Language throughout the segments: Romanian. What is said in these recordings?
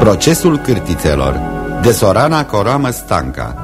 Procesul cârtițelor, de Sorana Coroamă Stanca.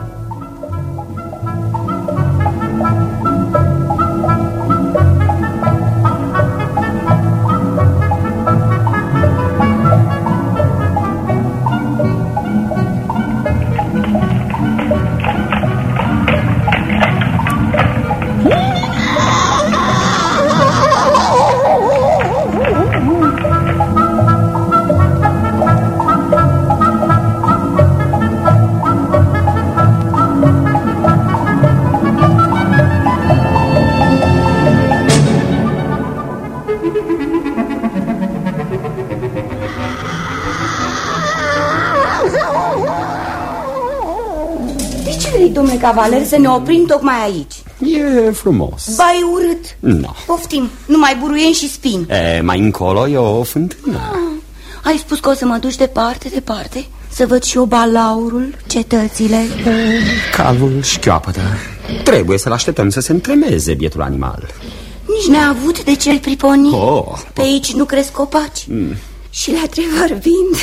Domnule cavaler, să ne oprim tocmai aici. E frumos. Ba, e urât. No. Poftim, numai buruieni și spini. Mai încolo e o fântână. Ai spus că o să mă duci departe, departe, să văd și eu balaurul, cetățile. Calul șchioapătă. Trebuie să-l așteptăm să se întremeze, bietul animal. Nici n-a avut de ce-l priponi. Pe aici nu cresc copaci. Și la trei vorbind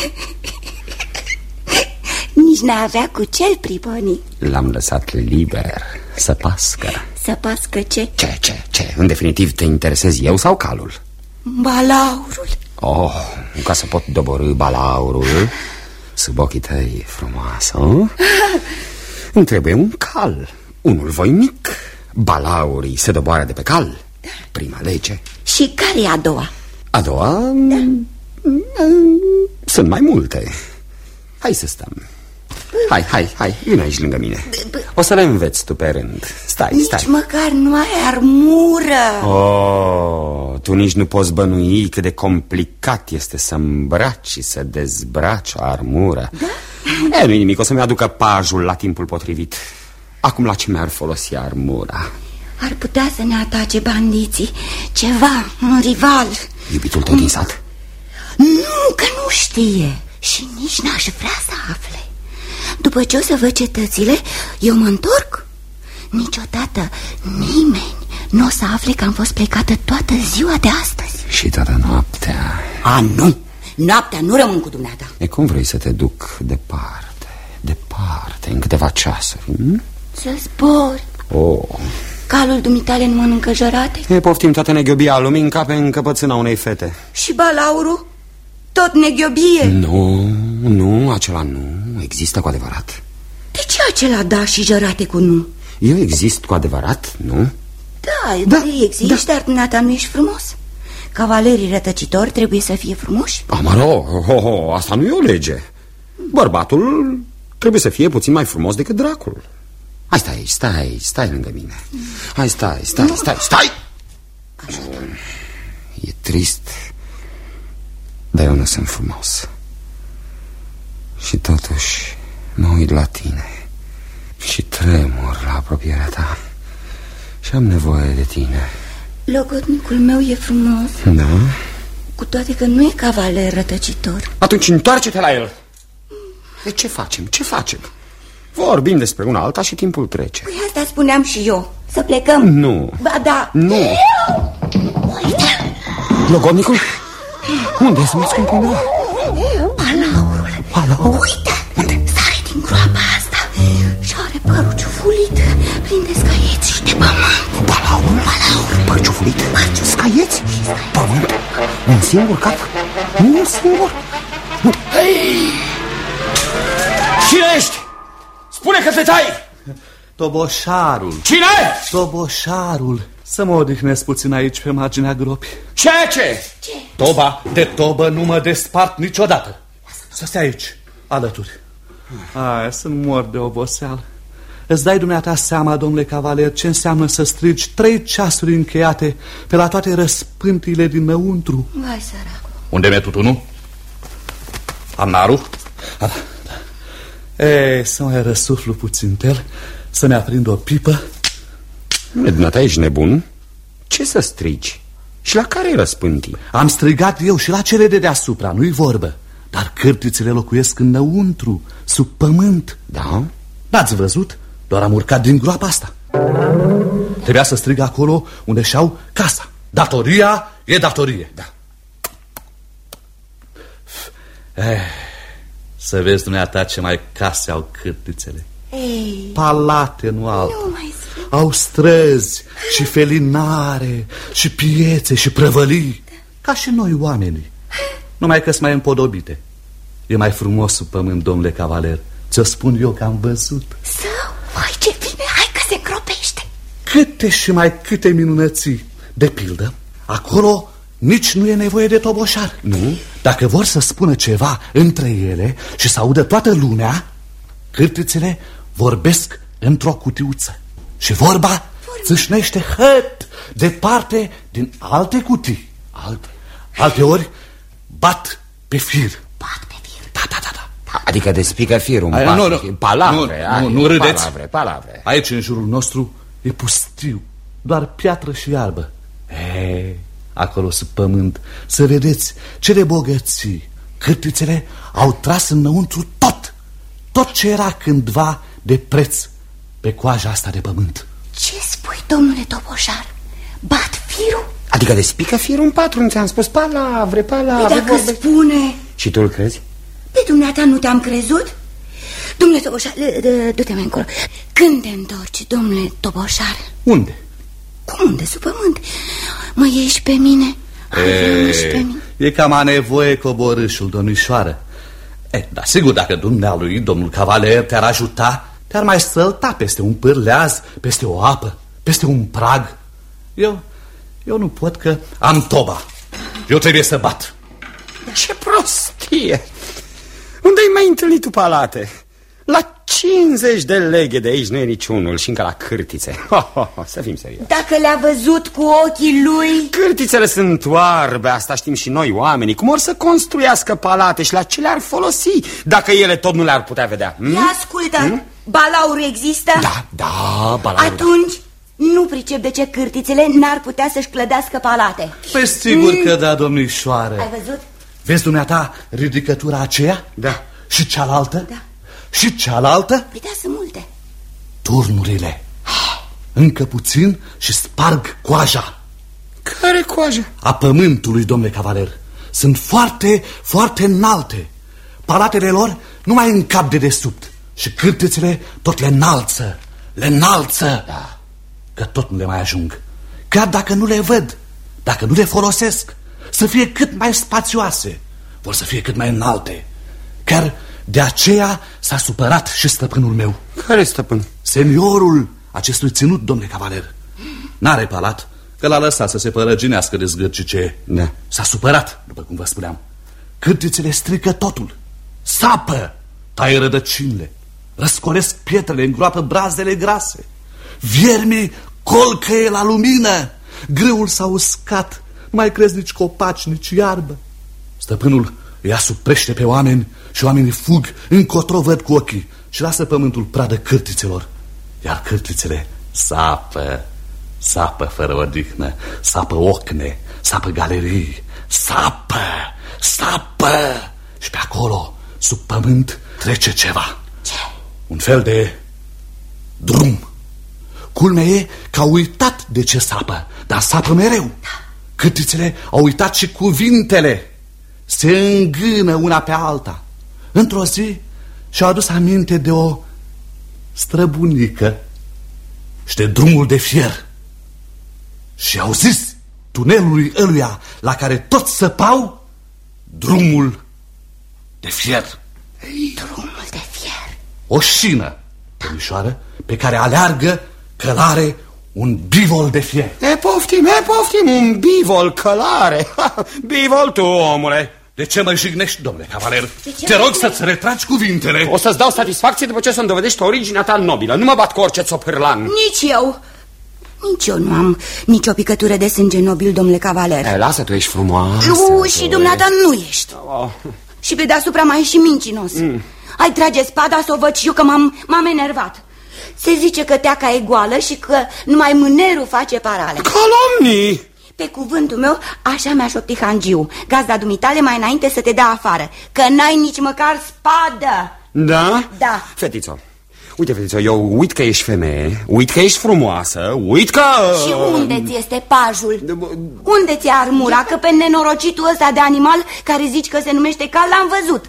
nici n-avea cu ce-l priponi. L-am lăsat liber să pască. Să pască ce? Ce? În definitiv, te interesez eu sau calul? Balaurul. Ca să pot doborî balaurul sub ochii tăi, frumoasă, îmi trebuie un cal, unul voinic. Balaurii se doboară de pe cal. Prima lege. Și care e a doua? A doua? Sunt mai multe. Hai să stăm. Hai, vino aici lângă mine. O să le înveți tu pe rând. Stai. Nici măcar nu ai armură. Tu nici nu poți bănui cât de complicat este să îmbraci și să dezbraci o armură. Da? Nu-i nimic, o să-mi aducă pajul la timpul potrivit. Acum la ce mi-ar folosi armura? Ar putea să ne atace bandiții. Ceva, un rival. Iubitul tău din sat? Nu, că nu știe. Și nici n-aș vrea să afle. După ce o să văd cetățile, eu mă întorc. Niciodată nimeni nu o să afle că am fost plecată toată ziua de astăzi. Și toată noaptea? Nu, noaptea nu rămân cu dumneata. Cum vrei să te duc departe, în câteva ceasuri? Să zbori. Calul dumitale nu mănâncă jărate? Poftim, toată neghiobia lumii încape în căpățâna unei fete. Și balaurul? Tot neghiobie? Nu, acela nu există cu adevărat. De ce acela da și jărate cu nu? Eu exist cu adevărat, nu? Da, existi, dar dumneata nu ești frumos. Cavalerii rătăcitori trebuie să fie frumoși. Asta nu e o lege. Bărbatul trebuie să fie puțin mai frumos decât dracul. Hai, stai lângă mine. Hai, stai. Așa. E trist, dar eu nu sunt frumos. Și totuși mă uit la tine și tremur la apropierea ta și am nevoie de tine. Logodnicul meu e frumos. Da? Cu toate că nu e cavaler rătăcitor. Atunci întoarce-te la el. De ce facem? Vorbim despre una alta și timpul trece. Păi asta spuneam și eu. Să plecăm? Nu. Ba da. Nu. Uite. Logodnicul? Unde să mă ascund pe undeva? Balaurul. Uite. Unde? Sare din groapa asta și are părul ciufulit plin de scaieți și de pământ. Balaurul? Păr ciufulit? Scaieți? Pământ? Un singur cap? Un singur? Cine ești? Spune că te tai! Toboșarul. Cine? Toboșarul. Să mă odihnesc puțin aici pe marginea gropii. Ce? Toba de tobă nu mă despart niciodată. Să stai aici, alături. Să-mi mor de oboseală. Îți dai dumneata seama, domnule cavaler, ce înseamnă să strigi 3 ceasuri încheiate pe la toate răspântile dinăuntru? Vai, săracu. Unde mi-e tutunul? Am narul? Să mai răsuflu puțin tel, să-mi aprind o pipă. Dumneata, ești nebun? Ce să strigi? Și la care răspântii? Am strigat eu și la cele de deasupra, nu-i vorbă. Dar cârtițele locuiesc înăuntru, sub pământ. Da? N-ați văzut? Doar am urcat din groapa asta. Trebuia să strig acolo unde și-au casa. Datoria e datorie. Da. Să vezi dumneata ce mai case au cârtițele. Ei, Palate, nu alta. nu mai spune. Au străzi și felinare și piețe și prăvălii, ca și noi oamenii. Numai că-s mai împodobite. E mai frumos sub pământ, domnule cavaler. Ți-o spun eu că am văzut. Sau, vai ce bine, hai că se încropește. Câte și mai câte minunății. De pildă, acolo nici nu e nevoie de toboșar. Nu? Dacă vor să spună ceva între ele și să audă toată lumea, cârtițele vorbesc într-o cutiuță. Și vorba țâșnește hăt departe din alte cutii. Alteori bat pe fir. Bat pe fir. Da. Adică despică firul. Palavre. Nu râdeți. Palavre. Aici, în jurul nostru, e pustiu. Doar piatră și iarbă. Acolo sub pământ, să vedeți ce de bogății. Cârtițele au tras înăuntru tot ce era cândva de preț pe coaja asta de pământ. Ce spui, domnule toboșar? Bat firul? Adică despică firul în patru, nu ți-am spus? Palavre. Dacă spune... Și tu îl crezi? Pe dumneata nu te-am crezut? Domnule toboșar, du-te mai încolo. Când te întorci, domnule toboșar? Unde? Cum unde? Sub pământ. Mă iei și pe mine? E cam a nevoie coborâșul, domnișoară. Dar sigur, dacă dumnealui, domnul cavaler, te-ar ajuta, te-ar mai sălta peste un pârleaz, peste o apă, peste un prag. Eu nu pot, că am toba. Eu trebuie să bat. Ce prostie! Unde-ai mai întâlnit tu palate? La 50 de leghe de aici nu e niciunul și încă la cârtițe. Să fim serioși. Dacă le-a văzut cu ochii lui... Cârtițele sunt oarbe, asta știm și noi oamenii. Cum or să construiască palate și la ce le-ar folosi dacă ele tot nu le-ar putea vedea? Ia ascultă, balaurul există? Da, balaurul. Atunci nu pricep de ce cârtițele n-ar putea să-și clădească palate. Păi sigur că da, domnișoară. Ai văzut? Vezi dumneata ridicătura aceea? Da. Și cealaltă? Da. Și cealaltă? Păi da, sunt multe. Turnurile. Încă puțin și sparg coaja. Care coajă? A pământului, domnule cavaler. Sunt foarte, foarte înalte. Palatele lor nu mai încap de desubt. Și cârtițele tot le înalță. Da. Că tot nu le mai ajung. Chiar dacă nu le văd, dacă nu le folosesc, să fie cât mai spațioase, vor să fie cât mai înalte. Chiar de aceea s-a supărat și stăpânul meu. Care stăpân? Seniorul acestui ținut, domnule cavaler. N-are palat, că l-a lăsat să se părăginească de zgârcice. Da. S-a supărat, după cum vă spuneam. Cârtițele strică totul. Sapă, taie rădăcinile, răscolesc pietrele, îngroapă brazele grase. Viermii colcăie la lumină. Grâul s-a uscat, nu mai crezi nici copaci, nici iarbă. Stăpânul îi asuprește pe oameni și oamenii fug, încotro văd cu ochii și lasă pământul pradă cârtițelor. Iar cârtițele sapă fără odihnă, sapă ocne, sapă galerii, sapă. Și pe acolo, sub pământ, trece ceva. Ce? Un fel de drum. Culmea e că au uitat de ce sapă, dar sapă mereu. Cârtițele au uitat și cuvintele. Se îngână una pe alta. Într-o zi și-au adus aminte de o străbunică și de drumul de fier. Și au zis tunelului ăluia la care toți săpau: drumul de fier. Drumul de fier. O șină, domnișoară, pe care aleargă călare un bivol de fier. Poftim, un bivol călare. Bivol tu, omule. De ce mă jignești, domnule cavaler? Te rog să-ți retragi cuvintele. O să-ți dau satisfacție după ce o să-mi dovedești originea ta nobilă. Nu mă bat cu orice țopârlan. Nici eu nu am nicio picătură de sânge nobil, domnule cavaler. Lasă, tu ești frumoasă. Și dumneata nu ești. Și pe deasupra mai ești și mincinos. Ai trage spada să o văd și eu, că m-am enervat. Se zice că teaca e goală și că numai mânerul face parale. Calomnii! Pe cuvântul meu, așa mi-a șoptit hangiu. Gazda dumitale mai înainte să te dea afară, că n-ai nici măcar spadă. Da? Da. Fetițo, uite, fetițo, eu uit că ești femeie, uit că ești frumoasă, uit că... Și unde ți este pajul? Unde ți-e armura? Că pe nenorocitul ăsta de animal care zici că se numește cal l-am văzut.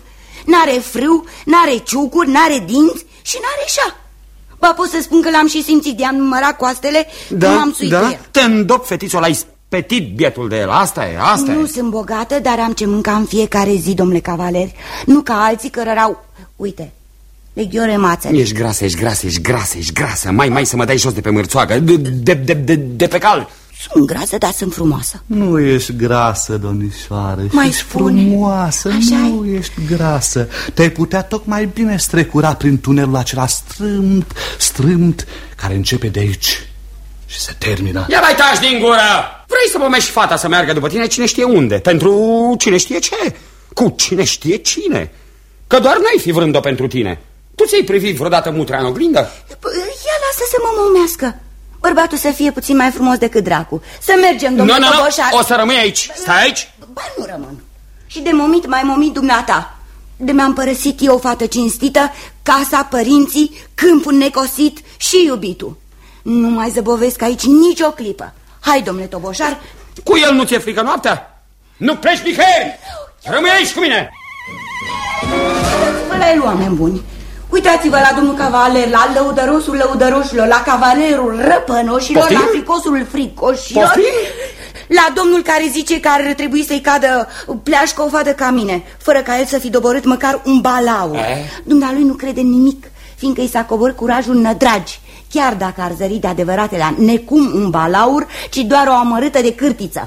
N-are frâu, n-are ciucuri, n-are dinți și n-are șa. Ba, pot să spun că l-am și simțit de-am numărat coastele, da, cum am suit da? el. Te îndop, fetițo, l-ai spetit bietul de el. Asta e, asta Nu e. sunt bogată, dar am ce mânca în fiecare zi, domnule cavaler. Nu ca alții care erau, uite, leghiore mațări. Ești grasă, ești grasă, ești grasă, ești grasă. Mai să mă dai jos de pe mârțoagă, de pe cal. Sunt grasă, dar sunt frumoasă. Nu ești grasă, domnișoară. Mai ești spune. frumoasă. Așa nu ești grasă. Te-ai putea tocmai bine strecura prin tunelul acela strâmt, care începe de aici și se termină. Ia mai taci din gură! Vrei să pomești fata să meargă după tine cine știe unde? Pentru cine știe ce? Cu cine știe cine? Că doar n-ai fi vrând-o pentru tine. Tu ți-ai privit vreodată mutra în oglindă? Ia lasă să mă momească. Bărbatul să fie puțin mai frumos decât dracu. Să mergem, domnule Toboșar. O să rămâi aici. Stai aici. Ba, nu rămân. Și de momit mai momit dumneata. De mi-am părăsit eu o fată cinstită, casa, părinții, câmpul necosit și iubitul. Nu mai zăbovesc aici nicio clipă. Hai, domnule Toboșar. Cu el nu ți-e frică noaptea? Nu pleci nicăieri. Rămâi aici cu mine. Uitați-vă la el, oameni buni. Uitați-vă la domnul cavaler, la lăudărosul lăudăroșilor, la cavalerul răpănoșilor, Poftim? la fricosul fricoșilor. Poftim? La domnul care zice că ar trebui să-i cadă pleașcă o fadă ca mine, fără ca el să fi doborât măcar un balaur. Dumnealui nu crede în nimic, fiindcă i s-a coborât curajul nădragi, chiar dacă ar zări de adevăratele necum un balaur, ci doar o amărâtă de cârtiță.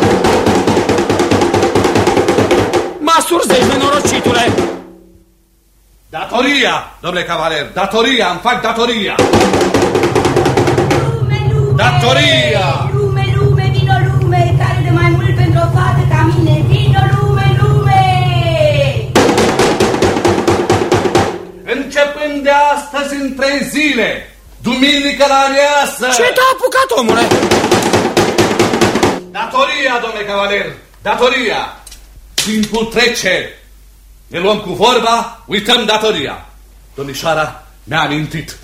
Mă surzești, nenorocitule! Datoria, domnule cavaler, datoria, îmi fac datoria. Lume, datoria! Lume, vino lume, care de mai mult pentru o fată ca mine, vino lume! Începând de astăzi în 3 zile, duminică la amiază. Ce te-a apucat, omule? Datoria, domnule cavaler, datoria. Timpul trece. Ne luăm cu vorba, uităm datoria. Domnișoara mi-a amintit.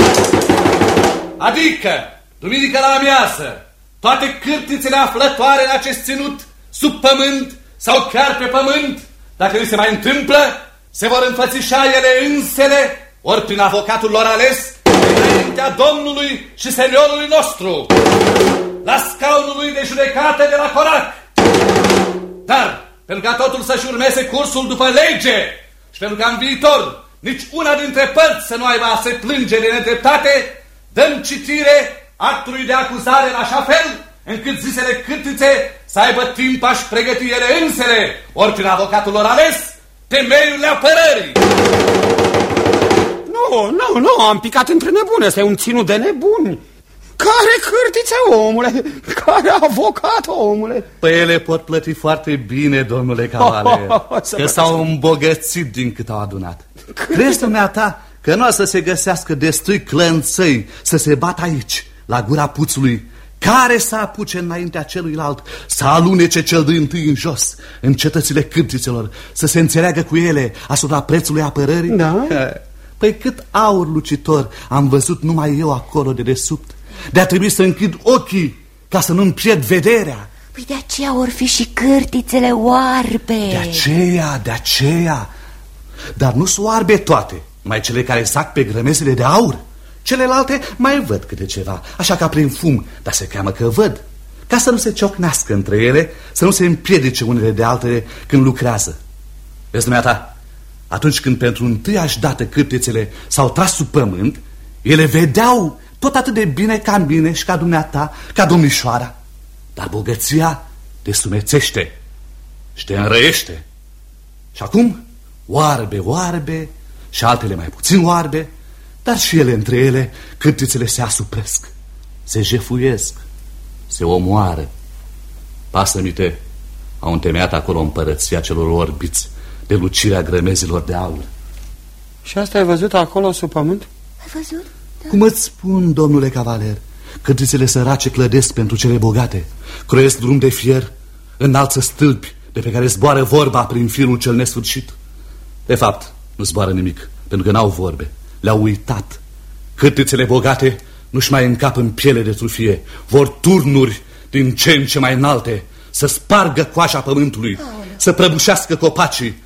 Adică, duminică la amiază, toate cârtițele aflătoare în acest ținut, sub pământ sau chiar pe pământ, dacă li se mai întâmplă, se vor înfățișa ele însele, ori prin avocatul lor ales, înaintea Domnului și Seniorului nostru, la scaunul lui de judecată de la Corac. Dar, pentru ca totul să-și urmeze cursul după lege și pentru ca în viitor nici una dintre părți să nu aibă a se plânge de nedreptate, dăm citire actului de acuzare în așa fel încât zisele cârtițe să aibă timp a-și pregăti ele însele, ori prin avocatul lor ales, temeiurile apărării. Nu, am picat între nebuni. Ăsta e un ținut de nebuni. Care cârtițe, omule? Care avocat, omule? Păi ele pot plăti foarte bine, domnule cavaler, că s-au îmbogățit din cât au adunat. Crezi, dumneata, că nu o să se găsească destui clănțăi să se bată aici, la gura puțului, care să apuce înaintea celuilalt, să alunece cel dintâi în jos, în cetățile cârtițelor, să se înțeleagă cu ele asupra prețului apărării? Da? Păi cât aur lucitor am văzut numai eu acolo de desubt. De-a trebuit să închid ochii ca să nu-mi pierd vederea. Păi de aceea or fi și cârtițele oarbe. De aceea. Dar nu sunt oarbe toate, mai cele care zac pe grămezile de aur. Celelalte mai văd câte ceva, așa ca prin fum, dar se cheamă că văd. Ca să nu se ciocnească între ele, să nu se împiedice unele de altele când lucrează. Vezi, dumneata, atunci când pentru întâiași dată cârtițele s-au tras sub pământ, ele vedeau tot atât de bine ca mine și ca dumneata, ca domnișoara. Dar bogăția te sumețește și te înrăiește. Și acum, oarbe și altele mai puțin oarbe, dar și ele între ele, cârtițele se asupresc, se jefuiesc, se omoară. Pasămite au întemeiat acolo împărăția celor orbiți de lucirea grămezilor de aur. Și asta ai văzut acolo sub pământ? Ai văzut? Da. Cum îți spun, domnule cavaler, cârtițele sărace clădesc pentru cele bogate, croiesc drum de fier, înalță stâlpi de pe care zboară vorba prin firul cel nesfârșit. De fapt, nu zboară nimic, pentru că n-au vorbe, le-au uitat. Cârtițele bogate nu-și mai încap în piele de trufie, vor turnuri din ce în ce mai înalte, să spargă coaja pământului, să prăbușească copacii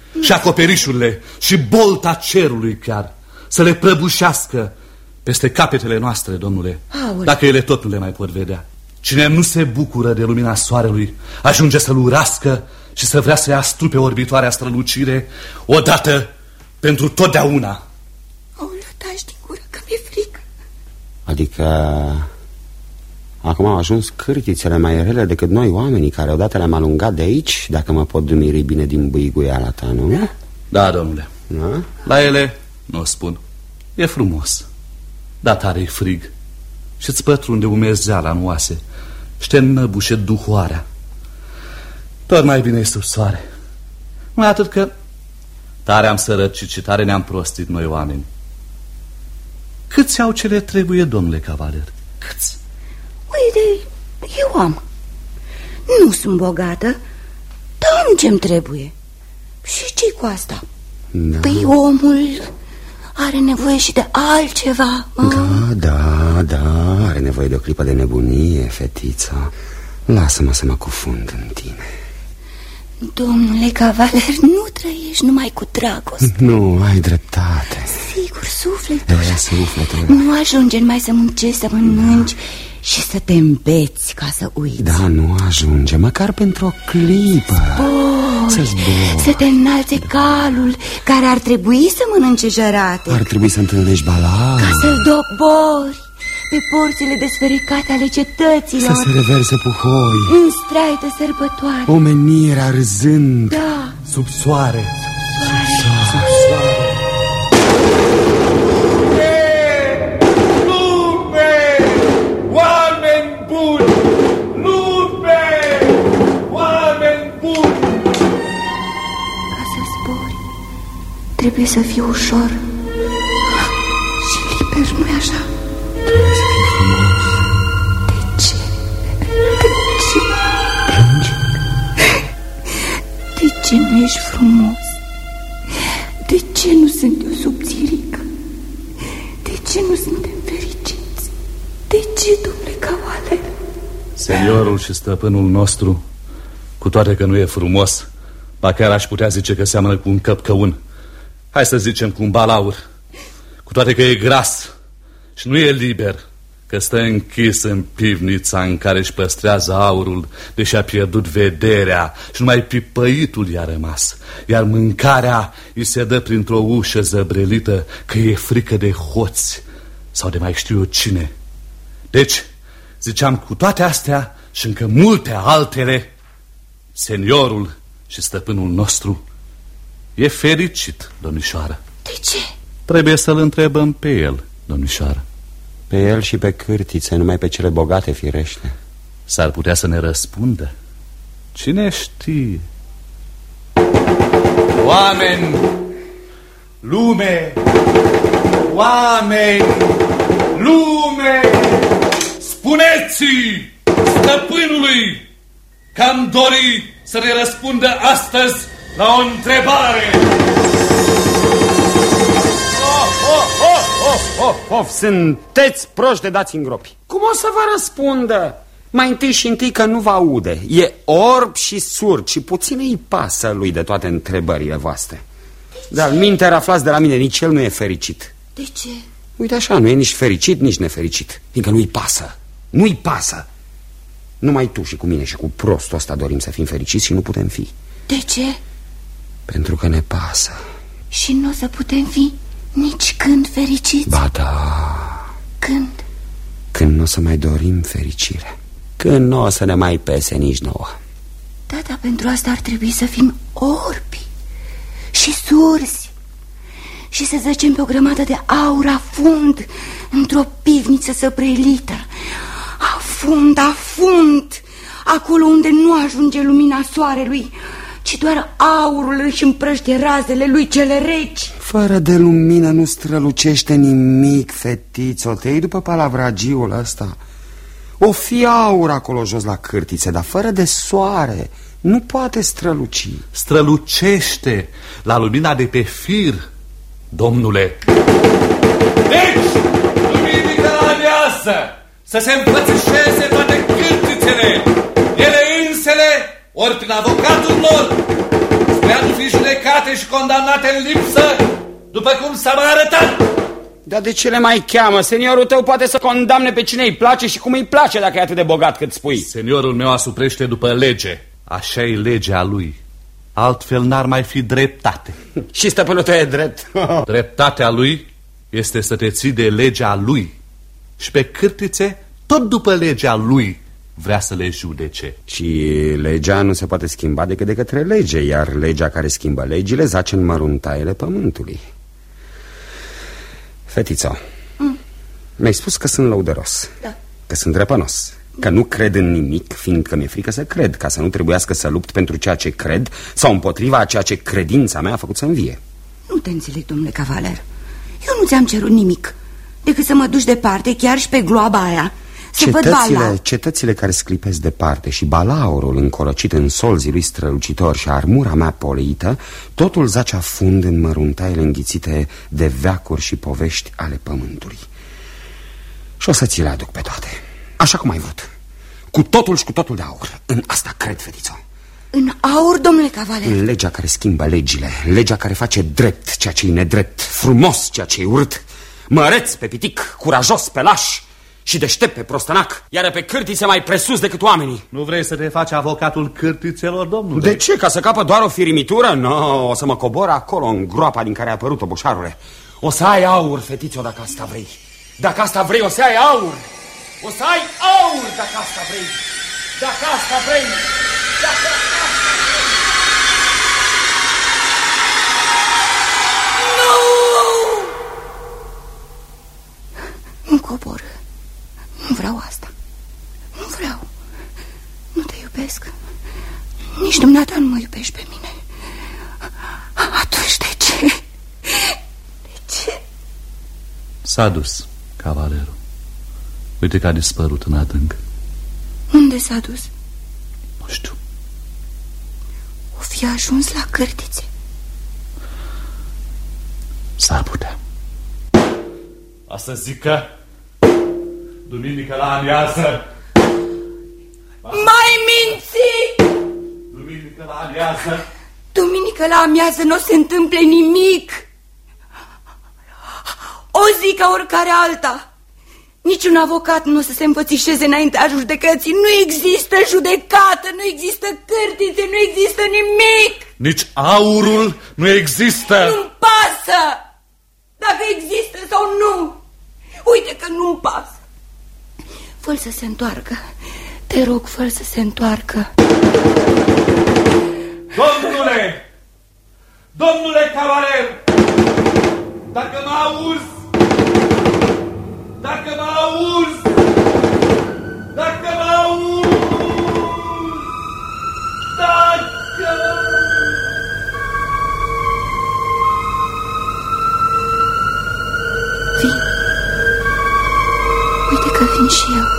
și acoperișurile și bolta cerului chiar, să le prăbușească peste capetele noastre, Domnule, dacă ele tot nu le mai pot vedea. Cine nu se bucură de lumina soarelui ajunge să-l urască și să vrea să-i astrupe orbitoarea strălucire odată pentru totdeauna. Aoleu, taci din gură că mi-e frică. Adică acum au ajuns cârtițele mai rele decât noi oamenii care odată le-am alungat de aici, dacă mă pot dumiri bine din bâiguiala ta, nu? Da, Domnule. Da? La ele nu o spun. E frumos, dar tare-i frig și-ți pătrunde umezeala în oase și te înnăbușe duhoarea. Tot mai bine-i sub soare. Mai atât că tare am sărăcit și tare ne-am prostit noi oameni. Câți au ce le trebuie, domnule cavaler? Câți? Uite, eu am. Nu sunt bogată, dar am ce-mi trebuie. Și ce-i cu asta? Da. Păi omul are nevoie și de altceva. Da, are nevoie de o clipă de nebunie, fetița. Lasă-mă să mă cufund în tine. Domnule cavaler, nu trăiești numai cu dragoste. Nu, ai dreptate. Sigur, sufletul. Da. Nu ajunge numai să muncești, să mănânci și să te îmbeți ca să uiți. Da, nu ajunge, măcar pentru o clipă. Să zbori. Să te înalțe calul care ar trebui să mănânce jărate. Ar trebui să întâlnești Balaur. Ca să-l dobori pe porțile desfericate ale cetăților. Să se reverse puhoi în straită sărbătoare. omenirea râzând. Da. Sub soare. Lume! Oameni buni! Lume! Oameni buni! Ca să zbori trebuie să fii ușor și liber, nu-i așa? Trebuie să fii frumos. De ce nu ești frumos? De ce nu sunt eu subțirică? De ce nu suntem fericiți? De ce, domnule cavaler? Seniorul și stăpânul nostru, cu toate că nu e frumos, ba chiar aș putea zice că seamănă cu un căpcăun, hai să zicem cu un balaur, cu toate că e gras și nu e liber, că stă închis în pivnița în care își păstrează aurul, deși a pierdut vederea și numai pipăitul i-a rămas, iar mâncarea îi se dă printr-o ușă zăbrelită, că e frică de hoți sau de mai știu eu cine. Deci, ziceam, cu toate astea și încă multe altele, seniorul și stăpânul nostru e fericit, domnișoară. De ce? Trebuie să-l întrebăm pe el, domnișoară. Pe el și pe cârtițe, numai pe cele bogate, firește. S-ar putea să ne răspundă. Cine știe? Oameni! Lume! Oameni! Lume! Spuneți-i stăpânului că am dori să ne răspundă astăzi la o întrebare. Sunteți proști de dați în gropi. Cum o să vă răspundă? Mai întâi că nu vă aude. E orb și surd și puțin îi pasă lui de toate întrebările voastre. Dar minte aflați de la mine, nici el nu e fericit. De ce? Uite așa, nu e nici fericit, nici nefericit, fiindcă nu-i pasă. Nu-i pasă. Numai tu și cu mine și cu prostul ăsta dorim să fim fericiți și nu putem fi. De ce? Pentru că ne pasă. Și nu o să putem fi nici când fericiți? Ba da. Când? Când nu o să mai dorim fericire. Când nu o să ne mai pese nici nouă. Da, dar pentru asta ar trebui să fim orbi și surzi și să zăcem pe o grămadă de aur afund într-o pivniță săbrelită. Afund, acolo unde nu ajunge lumina soarelui, ci doar aurul își împrăștie razele lui cele reci. Fără de lumină nu strălucește nimic, fetițo. Te iei după palavragiul ăsta. O fi aur acolo jos la cârtițe, dar fără de soare nu poate străluci. Strălucește la lumina de pe fir, domnule. Deci, duminica la amiază, să se împățișeze toate cârtițele, ele însele, ori prin avocatul lor, Le-am fi judecate și condamnate în lipsă, după cum s-a mai arătat. Dar de ce le mai cheamă? Seniorul tău poate să condamne pe cine îi place și cum îi place, dacă e atât de bogat cât spui. Seniorul meu asuprește după lege. Așa e legea lui. Altfel n-ar mai fi dreptate. Și stăpânul tău e drept. Dreptatea lui este să te ții de legea lui. Și pe cârtițe, tot după legea lui, vrea să le judece. Și legea nu se poate schimba decât de către lege, iar legea care schimbă legile zace în măruntaiele pământului. Fetițo, mi-ai spus că sunt lăudăros, da. Că sunt drepănos, că nu cred în nimic, fiindcă mi-e frică să cred, ca să nu trebuiască să lupt pentru ceea ce cred sau împotriva a ceea ce credința mea a făcut să învie. Nu te înțeleg, domnule cavaler. Eu nu ți-am cerut nimic, decât să mă duci departe, chiar și pe gloaba aia, să văd bala. Cetățile care sclipesc departe și balaurul încolocit în solzii lui strălucitor și armura mea poleită, totul zace afund în măruntaiele înghițite de veacuri și povești ale pământului. Și o să ți le aduc pe toate, așa cum ai vrut, cu totul și cu totul de aur. În asta cred, fetițo. În aur, domnule cavaler? În legea care schimbă legile, legea care face drept ceea ce e nedrept, frumos ceea ce e urât, măreț pe pitic, curajos pe laș și deștept pe prostănac, iar pe cârtițe mai presus decât oamenii. Nu vrei să te faci avocatul cârtițelor, domnule? De ce? Ca să capă doar o firimitură? Nu, o să mă cobor acolo, în groapa din care a apărut-o, boșarule. O să ai aur, fetițo, dacă asta vrei. Dacă asta vrei, o să ai aur. O să ai aur, dacă asta vrei. Dacă asta vrei. Dacă asta vrei. Nu cobor. Nu vreau asta. Nu vreau. Nu te iubesc. Nici dumneata nu mă iubești pe mine. Atunci de ce? De ce? S-a dus, cavalerul. Uite că a dispărut în adânc. Unde s-a dus? Nu știu. O fi ajuns la cârtițe. S-ar putea. Asta zic că duminică la amiază. Mai minți! Duminică la amiază. Duminică la amiază nu se întâmple nimic. O zi ca oricare alta. Niciun avocat nu o să se înfățișeze înaintea judecății. Nu există judecată, nu există cârtițe, nu există nimic. Nici aurul nu există. Nu-mi pasă dacă există sau nu. Uite că nu-mi pasă. Fă-l să se întoarcă. Te rog, fă-l să se întoarcă. Domnule! Domnule cavaler! Dacă mă auzi! Dacă mă auzi! Dacă mă auzi! Dacă... Vin. Uite că vin și eu.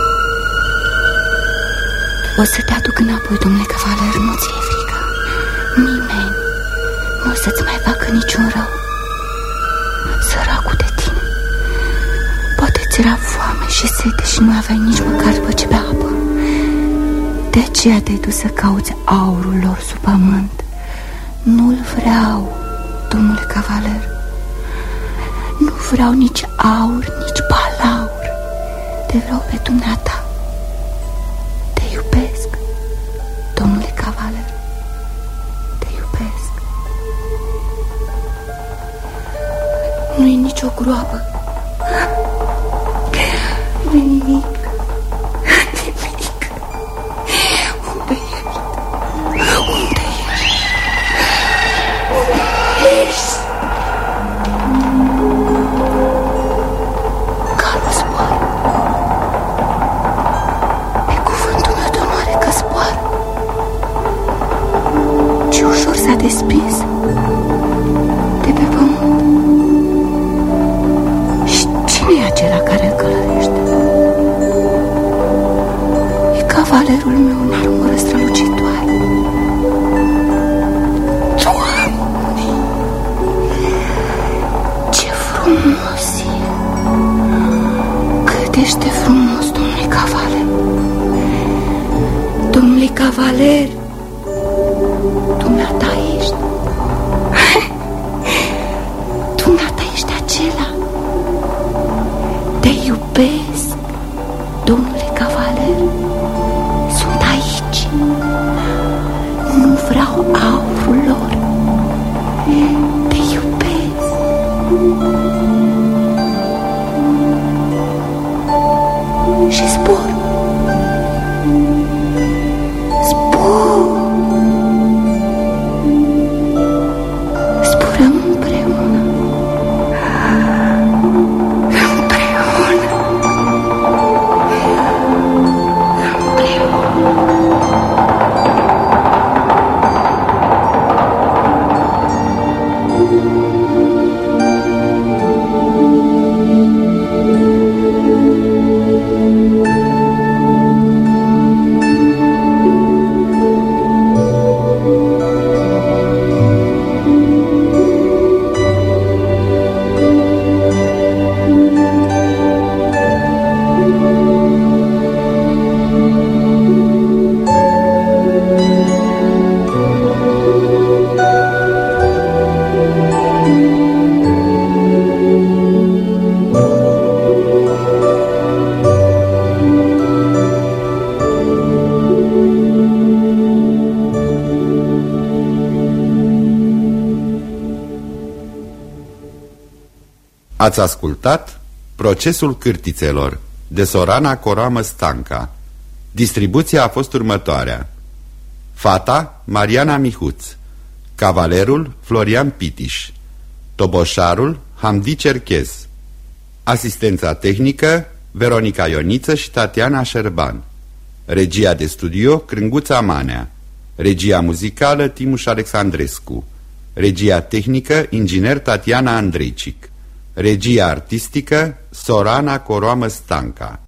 O să te aduc înapoi, domnule cavaler, nu ți-e frică. Nimeni nu o să-ți mai facă niciun rău. Săracul de tine. Poate ți era foame și sete și nu aveai nici măcar după ce bea apă. De aceea te-ai dus să cauți aurul lor sub pământ. Nu-l vreau, domnule cavaler. Nu vreau nici aur, nici balaur. Te vreau pe dumneata. Te iubesc, domnule cavaler. Te iubesc. Nu-i nicio groapă. Nu-i nimic. Nimic. Unde ești? Unde ești? Unde ești? Calul zboară. Pe cuvântul meu de onoare că zboară. Ce ușor s-a despins de pe pământ. Și cine e acela care îl călărește? E cavalerul meu în armură strălucitoare. Doamne! Ce frumos e! Cât ești de frumos, domnule cavaler! Domnule cavaler! Dumneata ești iubesc, domnule cavaler. Sunt aici. Nu vreau aurul lor. Te iubesc. Și zbor. Zburăm împreună. Ați ascultat Procesul Cârtițelor de Sorana Coroamă Stanca. Distribuția a fost următoarea: fata Mariana Mihuț, cavalerul Florian Pitiș, toboșarul Hamdi Cerchez, asistența tehnică Veronica Ioniță și Tatiana Șerban, regia de studio Crânguța Manea, regia muzicală Timuș Alexandrescu, regia tehnică inginer Tatiana Andreicic, regia artistică Sorana Coroamă Stanca.